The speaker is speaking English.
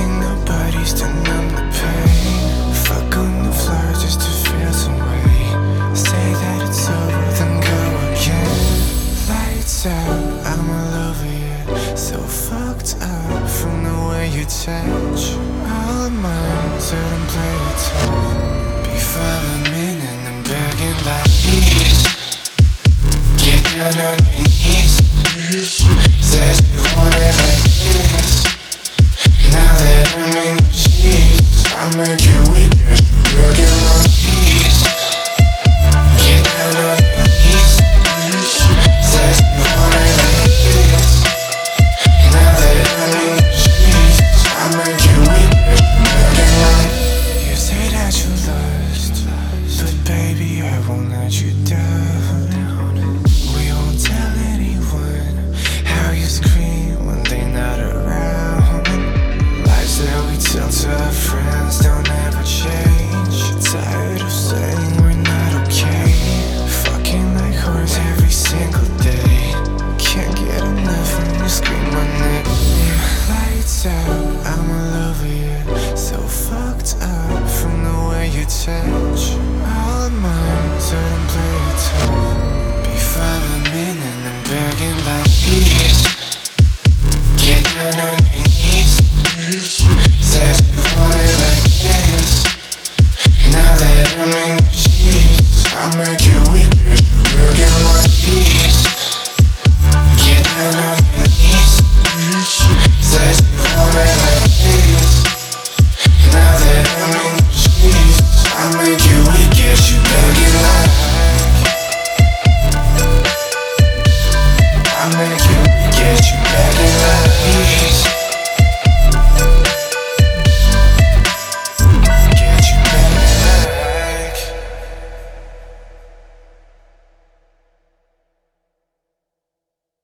ain't nobody's to numb the pain. Fuck on the floor just to feel some way. Say that it's over, then go again. Lights out, I'm all over you. So fucked up from the way you touch. All mine, so don't play it tough. Before I'm in and I'm begging like this. Get down on your knees. Said you want it like this. Now that I'm in your sheets, I'll make you